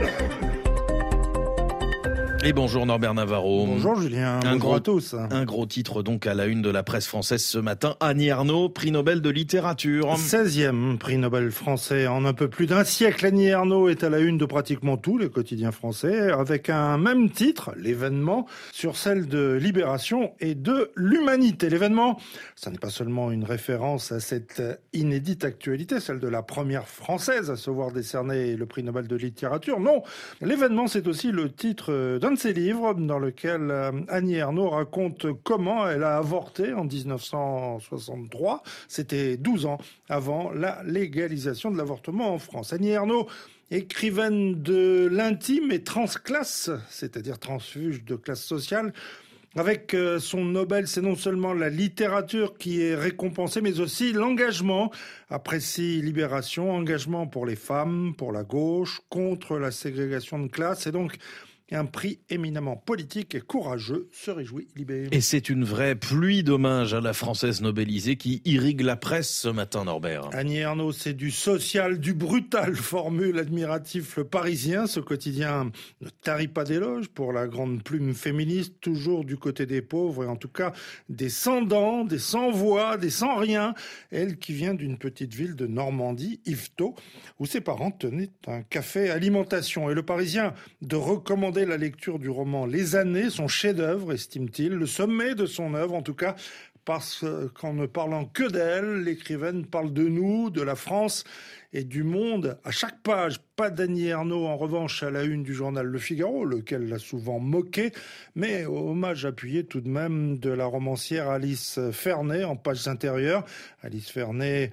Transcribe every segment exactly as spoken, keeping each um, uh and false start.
Et bonjour Norbert Navarro. Bonjour Julien, un bonjour gros, à tous. Un gros titre donc à la une de la presse française ce matin. Annie Ernaux, prix Nobel de littérature. seizième prix Nobel français en un peu plus d'un siècle. Annie Ernaux est à la une de pratiquement tous les quotidiens français, avec un même titre, l'événement, sur celle de Libération et de l'Humanité. L'événement, ça n'est pas seulement une référence à cette inédite actualité, celle de la première française à se voir décerner le prix Nobel de littérature. Non, l'événement, c'est aussi le titre d'un de ses livres dans lequel Annie Ernaux raconte comment elle a avorté en dix-neuf cent soixante-trois. C'était douze ans avant la légalisation de l'avortement en France. Annie Ernaux, écrivaine de l'intime et transclasse, c'est-à-dire transfuge de classe sociale. Avec son Nobel, c'est non seulement la littérature qui est récompensée, mais aussi l'engagement. Apprécie Libération, engagement pour les femmes, pour la gauche, contre la ségrégation de classe. Et donc, un prix éminemment politique et courageux, se réjouit Libé. Et c'est une vraie pluie d'hommages à la française nobelisée qui irrigue la presse ce matin, Norbert. Annie Ernaux, c'est du social, du brutal, formule admiratif le Parisien. Ce quotidien ne tarit pas d'éloges pour la grande plume féministe, toujours du côté des pauvres et en tout cas des sans-dents, des sans-voix, des sans-rien. Elle qui vient d'une petite ville de Normandie, Yvetot, où ses parents tenaient un café alimentation. Et le Parisien de recommander la lecture du roman Les Années, son chef-d'œuvre, estime-t-il, le sommet de son œuvre en tout cas, parce qu'en ne parlant que d'elle, l'écrivaine parle de nous, de la France et du monde. À chaque page, pas d'Annie Ernaux en revanche à la une du journal Le Figaro, lequel l'a souvent moqué, mais hommage appuyé tout de même de la romancière Alice Fernet en pages intérieures. Alice Fernet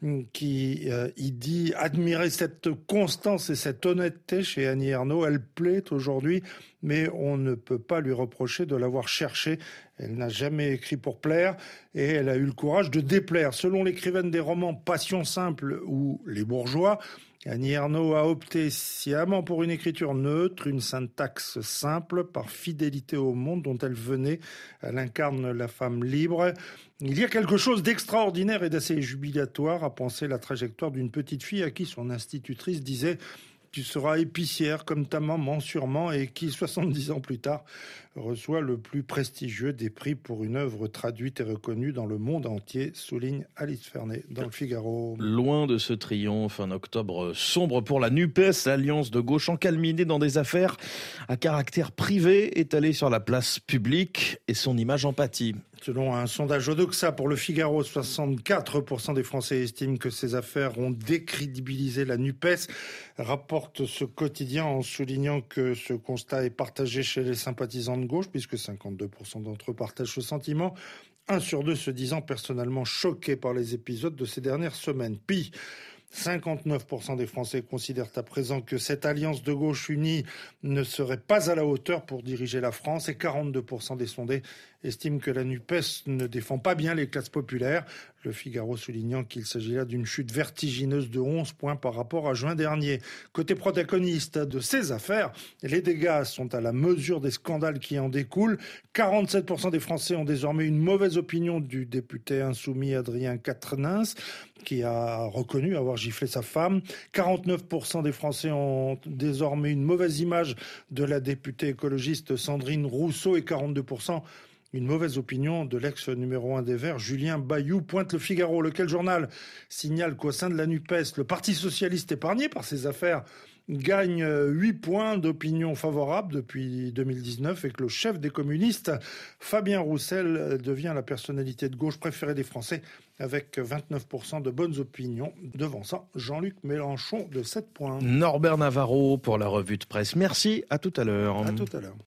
qui euh, y dit admirer cette constance et cette honnêteté chez Annie Ernaux. Elle plaît aujourd'hui, mais on ne peut pas lui reprocher de l'avoir cherché. Elle n'a jamais écrit pour plaire et elle a eu le courage de déplaire. Selon l'écrivaine des romans Passion simple ou Les Bourgeois, Annie Ernaux a opté sciemment pour une écriture neutre, une syntaxe simple, par fidélité au monde dont elle venait. Elle incarne la femme libre. Il y a quelque chose d'extraordinaire et d'assez jubilatoire à penser la trajectoire d'une petite fille à qui son institutrice disait « Tu seras épicière comme ta maman sûrement » et qui, soixante-dix ans plus tard, reçoit le plus prestigieux des prix pour une œuvre traduite et reconnue dans le monde entier, souligne Alice Fernet dans Le Figaro. Loin de ce triomphe, un octobre sombre pour la NUPES, l'alliance de gauche encalminée dans des affaires à caractère privé, étalée sur la place publique et son image en pâtit. Selon un sondage Odoxa pour Le Figaro, soixante-quatre pour cent des Français estiment que ces affaires ont décrédibilisé la NUPES, rapporte ce quotidien en soulignant que ce constat est partagé chez les sympathisants de gauche, puisque cinquante-deux pour cent d'entre eux partagent ce sentiment. Un sur deux se disant personnellement choqués par les épisodes de ces dernières semaines. Puis, cinquante-neuf pour cent des Français considèrent à présent que cette alliance de gauche unie ne serait pas à la hauteur pour diriger la France et quarante-deux pour cent des sondés estiment que la NUPES ne défend pas bien les classes populaires. Le Figaro soulignant qu'il s'agit là d'une chute vertigineuse de onze points par rapport à juin dernier. Côté protagoniste de ces affaires, les dégâts sont à la mesure des scandales qui en découlent. quarante-sept pour cent des Français ont désormais une mauvaise opinion du député insoumis Adrien Quatennens, qui a reconnu avoir giflé sa femme. quarante-neuf pour cent des Français ont désormais une mauvaise image de la députée écologiste Sandrine Rousseau et quarante-deux pour cent une mauvaise opinion de l'ex numéro un des Verts, Julien Bayou, pointe Le Figaro. Lequel journal signale qu'au sein de la NUPES, le Parti socialiste épargné par ces affaires gagne huit points d'opinion favorable depuis deux mille dix-neuf et que le chef des communistes, Fabien Roussel, devient la personnalité de gauche préférée des Français avec vingt-neuf pour cent de bonnes opinions, devançant Jean-Luc Mélenchon de sept points. Norbert Navarro pour la revue de presse. Merci, à tout à l'heure. À tout à l'heure.